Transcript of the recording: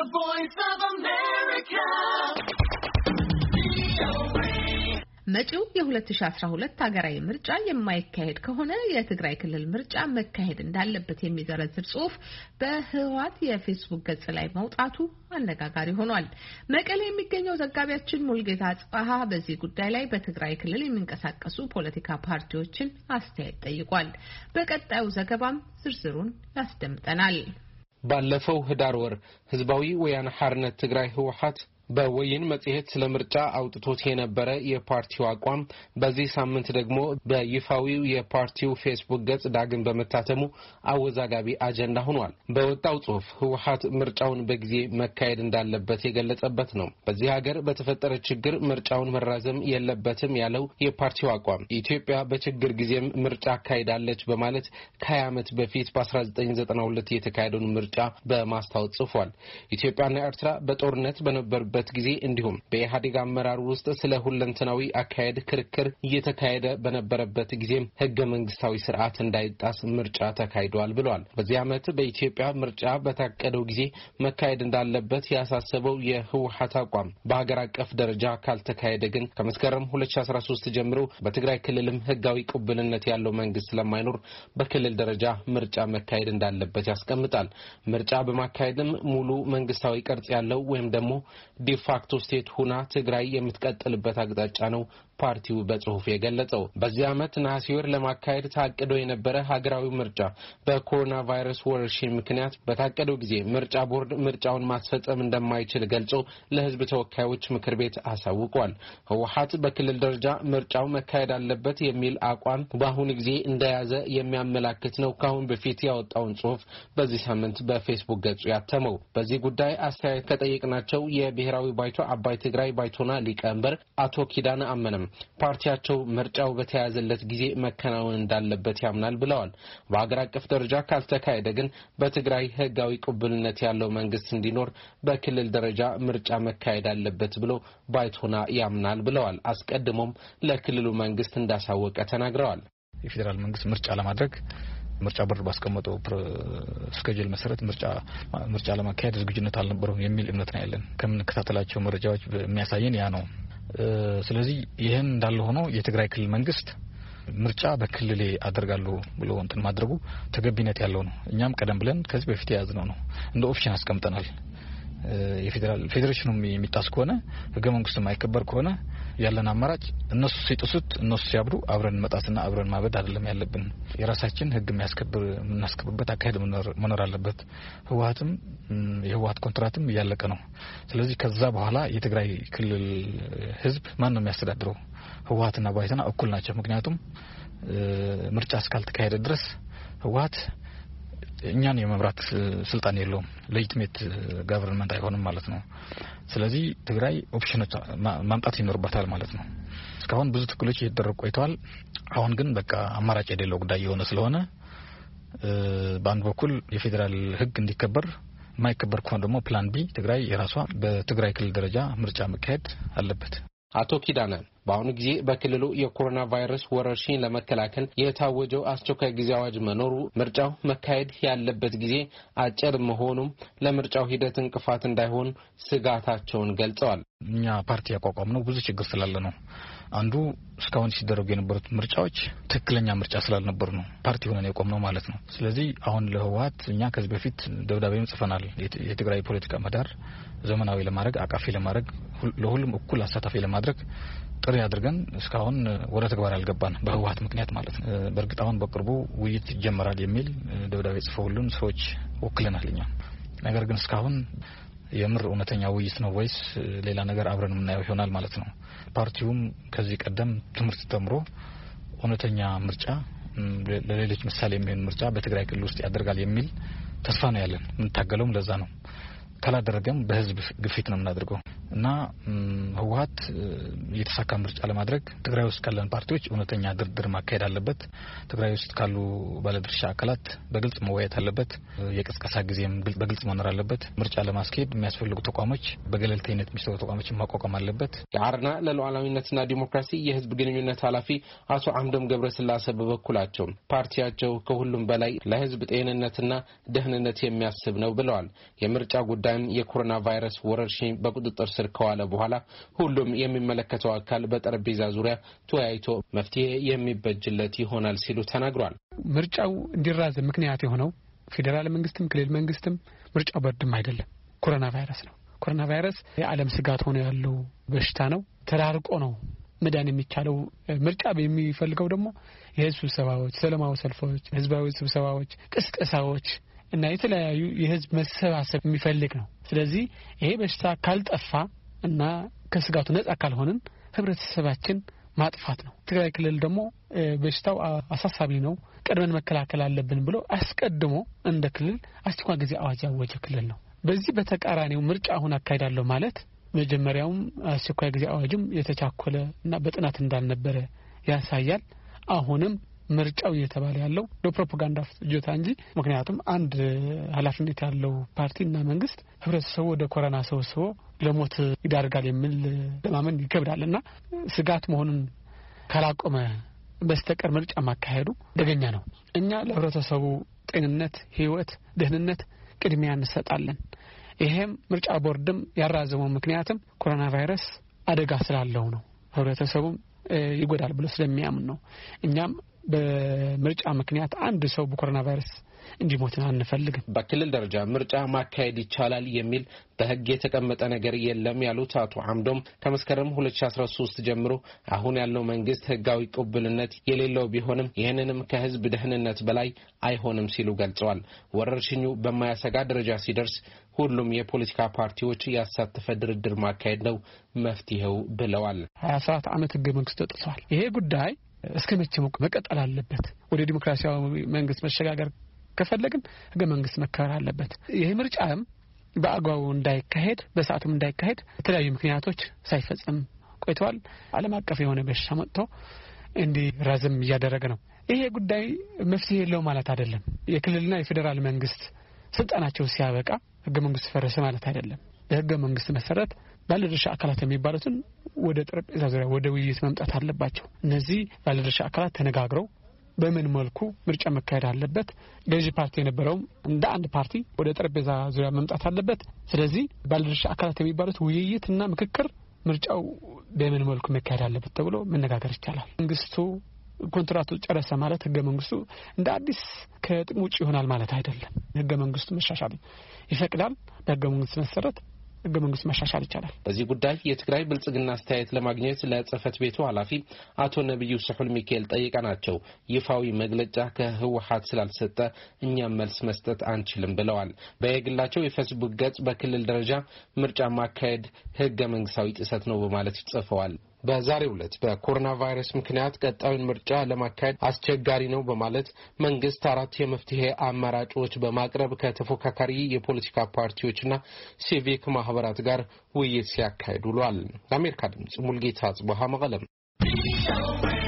The Voice of America. መጪው የ2012 ሀገራዊ ምርጫ የማይካሄድ ከሆነ የትግራይ ክልል ምርጫ መካሄድ እንዳለበት የሚዘረዝር ጽሑፍ በህወሓት የፌስቡክ ገጽ ላይ መውጣቱ አነጋጋሪ ሆኗል። መቀሌ የሚገኘው ዘጋቢያችን ሙልጌታ አጽባሃ በዚህ ጉዳይ ላይ በትግራይ ክልል የሚንቀሳቀሱ ፖለቲካ ፓርቲዎችን አስተያየት ጠይቋል። በቀጣዩ ዘገባም ዝርዝሩን ያስደምጠናል። ባለፈው ህዳር ወር ህዝባዊ ወያነ ሓርነት ትግራይ ህወሓት በወይን መጽሔት ስለምርጫ አውጥቶት የነበረ የፓርቲው አቋም በዚህ ሳምንት ደግሞ በይፋዊው የፓርቲው ፌስቡክ ገጽ ዳግም በመታተሙ አወዛጋቢ አጀንዳ ሆኗል። በወጣው ጽሑፍ ህወሓት ምርጫውን በጊዜ መካሄድ እንዳለበት የገለጸበት ነው። በዚህ ሀገር በተፈጠረ ችግር ምርጫውን መራዘም የለበትም ያለው የፓርቲው አቋም ኢትዮጵያ በችግር ጊዜም ምርጫ አካሂዳለች በማለት ከ20 ዓመት በፊት በ1992 የተካሄደውን ምርጫ በማስታወስ ጽፏል። ኢትዮጵያና ኤርትራ በጦርነት በነበሩበት ጊዜ እንዲሁም በኢህአዴግ አመራር ውስጥ ስለ ሁለንተናዊ አካሄድ ክርክር እየተካሄደ በነበረበት ጊዜም ህገ መንግስታዊ ስርዓት እንዳይጣስ ምርጫ ተካሂዷል ብሏል። በዚህ ዓመት በኢትዮጵያ ምርጫ በታቀደው ጊዜ መካሄድ እንዳለበት ያሳሰበው የህወሓት አቋም በሀገር አቀፍ ደረጃ ካልተካሄደ ግን ከመስከረም 2013 ጀምሮ በትግራይ ክልልም ህጋዊ ቅቡልነት ያለው መንግስት ስለማይኖር በክልል ደረጃ ምርጫ መካሄድ እንዳለበት ያስቀምጣል። ምርጫ በማካሄድም ሙሉ መንግስታዊ ቅርጽ ያለው ወይም ደግሞ ዲፋክቶ ስቴት ሁና ትግራይ የምትቀጥልበት አቅጣጫ ነው ፓርቲው በጽሁፍ የገለጸው። በዚህ ዓመት ነሐሴ ወር ለማካሄድ ታቅዶ የነበረ ሀገራዊ ምርጫ በኮሮና ቫይረስ ወረርሽኝ ምክንያት በታቀደው ጊዜ ምርጫ ቦርድ ምርጫውን ማስፈጸም እንደማይችል ገልጾ ለህዝብ ተወካዮች ምክር ቤት አሳውቋል። ህወሓት በክልል ደረጃ ምርጫው መካሄድ አለበት የሚል አቋም በአሁኑ ጊዜ እንደያዘ የሚያመላክት ነው ካሁን በፊት ያወጣውን ጽሁፍ በዚህ ሳምንት በፌስቡክ ገጹ ያተመው። በዚህ ጉዳይ አስተያየት ከጠየቅናቸው የብሔራዊ ባይቶ አባይ ትግራይ ባይቶና ሊቀመንበር አቶ ኪዳነ አመነም ፓርቲያቸው ምርጫው በተያዘለት ጊዜ መከናወን እንዳለበት ያምናል ብለዋል። በአገር አቀፍ ደረጃ ካልተካሄደ ግን በትግራይ ህጋዊ ቅቡልነት ያለው መንግስት እንዲኖር በክልል ደረጃ ምርጫ መካሄድ አለበት ብሎ ባይቶና ያምናል ብለዋል። አስቀድሞም ለክልሉ መንግስት እንዳሳወቀ ተናግረዋል። የፌደራል መንግስት ምርጫ ለማድረግ ምርጫ ቦርድ ባስቀመጠው ስኬጁል መሰረት ምርጫ ለማካሄድ ዝግጁነት አልነበረም የሚል እምነት ነው ያለን። ከምንከታተላቸው መረጃዎች የሚያሳየን ያ ነው። ስለዚህ ይሄን እንዳለ ሆኖ የትግራይ ክልል መንግስት ምርጫ በክልሌ አደርጋለሁ ብሎ እንትን ማድረጉ ተገቢነት ያለው ነው። እኛም ቀደም ብለን ከዚህ በፊት የያዝነው ነው እንደ ኦፕሽን አስቀምጠናል። ፌዴሬሽኑም የሚጣስ ከሆነ ህገ መንግስቱ የማይከበር ከሆነ ያለን አማራጭ እነሱ ሲጥሱት እነሱ ሲያብዱ አብረን መጣትና አብረን ማበድ አይደለም ያለብን። የራሳችን ህግ የምናስከብርበት አካሄድ መኖር አለበት። የህወሓት ኮንትራትም እያለቀ ነው። ስለዚህ ከዛ በኋላ የትግራይ ክልል ህዝብ ማን ነው የሚያስተዳድረው? ህወሓትና ባይቶና እኩል ናቸው። ምክንያቱም ምርጫ እስካልተካሄደ ድረስ ህወሓት እኛን የመምራት ስልጣን የለውም። ሌጂቲሜት ጋቨርንመንት አይሆንም ማለት ነው። ስለዚህ ትግራይ ኦፕሽኖች ማምጣት ይኖርባታል ማለት ነው። እስካሁን ብዙ ትክክሎች እየተደረጉ ቆይተዋል። አሁን ግን በቃ አማራጭ የሌለው ጉዳይ የሆነ ስለሆነ በአንድ በኩል የፌዴራል ህግ እንዲከበር የማይከበር ከሆነ ደግሞ ፕላን ቢ ትግራይ የራሷ በትግራይ ክልል ደረጃ ምርጫ መካሄድ አለበት። አቶ ኪዳነ በአሁኑ ጊዜ በክልሉ የኮሮና ቫይረስ ወረርሽኝ ለመከላከል የታወጀው አስቸኳይ ጊዜ አዋጅ መኖሩ ምርጫው መካሄድ ያለበት ጊዜ አጭር መሆኑም ለምርጫው ሂደት እንቅፋት እንዳይሆን ስጋታቸውን ገልጸዋል። እኛ ፓርቲ ያቋቋምነው ብዙ ችግር ስላለ ነው። አንዱ እስካሁን ሲደረጉ የነበሩት ምርጫዎች ትክክለኛ ምርጫ ስላልነበሩ ነው ፓርቲ ሆነን የቆምነው ማለት ነው። ስለዚህ አሁን ለህወሓት እኛ ከዚህ በፊት ደብዳቤም ጽፈናል። የትግራይ ፖለቲካ ምህዳር ዘመናዊ ለማድረግ አቃፊ ለማድረግ ለሁሉም እኩል አሳታፊ ለማድረግ ጥሪ አድርገን እስካሁን ወደ ተግባር ያልገባን በህወሓት ምክንያት ማለት ነው። በእርግጥ አሁን በቅርቡ ውይይት ይጀመራል የሚል ደብዳቤ ጽፈውልን ሰዎች ወክለናል እኛ። ነገር ግን እስካሁን የምር እውነተኛ ውይይት ነው ወይስ ሌላ ነገር አብረን የምናየው ይሆናል ማለት ነው። ፓርቲውም ከዚህ ቀደም ትምህርት ተምሮ እውነተኛ ምርጫ ለሌሎች ምሳሌ የሚሆን ምርጫ በትግራይ ክልል ውስጥ ያደርጋል የሚል ተስፋ ነው ያለን። የምንታገለውም ለዛ ነው። ካላደረገም በህዝብ ግፊት ነው የምናደርገው። እና ህወሓት የተሳካ ምርጫ ለማድረግ ትግራይ ውስጥ ካለን ፓርቲዎች እውነተኛ ድርድር ማካሄድ አለበት። ትግራይ ውስጥ ካሉ ባለድርሻ አካላት በግልጽ መወያየት አለበት። የቅስቀሳ ጊዜም በግልጽ መኖር አለበት። ምርጫ ለማስኬድ የሚያስፈልጉ ተቋሞች በገለልተኝነት የሚሰሩ ተቋሞችን ማቋቋም አለበት። የአረና ለሉዓላዊነትና ዲሞክራሲ የህዝብ ግንኙነት ኃላፊ አቶ አምዶም ገብረስላሴ በበኩላቸው ፓርቲያቸው ከሁሉም በላይ ለህዝብ ጤንነትና ደህንነት የሚያስብ ነው ብለዋል። የምርጫ ጉዳይም የኮሮና ቫይረስ ወረርሽኝ በቁጥጥር ስር ከዋለ በኋላ ሁሉም የሚመለከተው አካል በጠረጴዛ ዙሪያ ተወያይቶ መፍትሄ የሚበጅለት ይሆናል ሲሉ ተናግሯል። ምርጫው እንዲራዘም ምክንያት የሆነው ፌደራል መንግስትም ክልል መንግስትም ምርጫው በርድም አይደለም፣ ኮሮና ቫይረስ ነው። ኮሮና ቫይረስ የዓለም ስጋት ሆኖ ያለው በሽታ ነው። ተራርቆ ነው መዳን የሚቻለው። ምርጫ በሚፈልገው ደግሞ የህዝብ ስብሰባዎች፣ ሰላማዊ ሰልፎች፣ ህዝባዊ ስብሰባዎች፣ ቅስቀሳዎች እና የተለያዩ የህዝብ መሰባሰብ የሚፈልግ ነው። ስለዚህ ይሄ በሽታ ካልጠፋ እና ከስጋቱ ነፃ ካልሆነን ህብረተሰባችን ማጥፋት ነው። ትግራይ ክልል ደግሞ በሽታው አሳሳቢ ነው፣ ቀድመን መከላከል አለብን ብሎ አስቀድሞ እንደ ክልል አስቸኳይ ጊዜ አዋጅ ያወጀ ክልል ነው። በዚህ በተቃራኒው ምርጫ አሁን አካሄዳለሁ ማለት መጀመሪያውም አስቸኳይ ጊዜ አዋጅም የተቻኮለ እና በጥናት እንዳልነበረ ያሳያል። አሁንም ምርጫው እየተባለ ያለው ለፕሮፓጋንዳ ፍጆታ እንጂ ምክንያቱም አንድ ኃላፊነት ያለው ፓርቲና መንግስት ህብረተሰቡ ወደ ኮሮና ሰብስቦ ለሞት ይዳርጋል የሚል ለማመን ይከብዳልና ስጋት መሆኑን ካላቆመ በስተቀር ምርጫ ማካሄዱ አደገኛ ነው። እኛ ለህብረተሰቡ ጤንነት፣ ህይወት፣ ደህንነት ቅድሚያ እንሰጣለን። ይሄም ምርጫ ቦርድም ያራዘመው ምክንያትም ኮሮና ቫይረስ አደጋ ስላለው ነው። ህብረተሰቡም ይጎዳል ብሎ ስለሚያምን ነው። እኛም በምርጫ ምክንያት አንድ ሰው በኮሮና ቫይረስ እንዲሞትና አንፈልግም። በክልል ደረጃ ምርጫ ማካሄድ ይቻላል የሚል በህግ የተቀመጠ ነገር የለም ያሉት አቶ አምዶም ከመስከረም 2013 ጀምሮ አሁን ያለው መንግስት ህጋዊ ቅቡልነት የሌለው ቢሆንም ይህንንም ከህዝብ ደህንነት በላይ አይሆንም ሲሉ ገልጸዋል። ወረርሽኙ በማያሰጋ ደረጃ ሲደርስ ሁሉም የፖለቲካ ፓርቲዎች ያሳተፈ ድርድር ማካሄድ ነው መፍትሄው ብለዋል። 27 ዓመት ህገ መንግስት ተጥሷል። ይሄ ጉዳይ እስከ መቼ መቀጠል አለበት? ወደ ዲሞክራሲያዊ መንግስት መሸጋገር ከፈለግን ህገ መንግስት መከበር አለበት። ይሄ ምርጫም በአግባቡ እንዳይካሄድ በሰዓቱም እንዳይካሄድ የተለያዩ ምክንያቶች ሳይፈጸም ቆይተዋል። ዓለም አቀፍ የሆነ በሽታ መጥቶ እንዲራዘም እያደረገ ነው። ይሄ ጉዳይ መፍትሄ የለው ማለት አይደለም። የክልልና የፌደራል መንግስት ስልጣናቸው ሲያበቃ ህገ መንግስት ፈረሰ ማለት አይደለም። በህገ መንግስት መሰረት ባለድርሻ አካላት የሚባሉትን ወደ ጠረጴዛ ዙሪያ ወደ ውይይት መምጣት አለባቸው። እነዚህ ባለድርሻ አካላት ተነጋግረው በምን መልኩ ምርጫ መካሄድ አለበት፣ ገዢ ፓርቲ የነበረውም እንደ አንድ ፓርቲ ወደ ጠረጴዛ ዙሪያ መምጣት አለበት። ስለዚህ ባለድርሻ አካላት የሚባሉት ውይይትና ምክክር ምርጫው በምን መልኩ መካሄድ አለበት ተብሎ መነጋገር ይቻላል። መንግስቱ ኮንትራቱ ጨረሰ ማለት ህገ መንግስቱ እንደ አዲስ ከጥቅም ውጭ ይሆናል ማለት አይደለም። ህገ መንግስቱ መሻሻል ይፈቅዳል። በህገ መንግስት መሰረት ህገ መንግስት መሻሻል ይቻላል። በዚህ ጉዳይ የትግራይ ብልጽግና አስተያየት ለማግኘት ለጽህፈት ቤቱ ኃላፊ አቶ ነብዩ ስሑል ሚካኤል ጠይቀናቸው ይፋዊ መግለጫ ከህወሓት ስላልሰጠ እኛም መልስ መስጠት አንችልም ብለዋል። በየግላቸው የፌስቡክ ገጽ በክልል ደረጃ ምርጫ ማካሄድ ህገ መንግስታዊ ጥሰት ነው በማለት ጽፈዋል። በዛሬው ዕለት በኮሮና ቫይረስ ምክንያት ቀጣዩን ምርጫ ለማካሄድ አስቸጋሪ ነው በማለት መንግስት 4 የመፍትሄ አማራጮች በማቅረብ ከተፎካካሪ የፖለቲካ ፓርቲዎችና ሲቪክ ማህበራት ጋር ውይይት ሲያካሂድ ውሏል። ለአሜሪካ ድምጽ ሙልጌታ ጽቡሃ መቀለም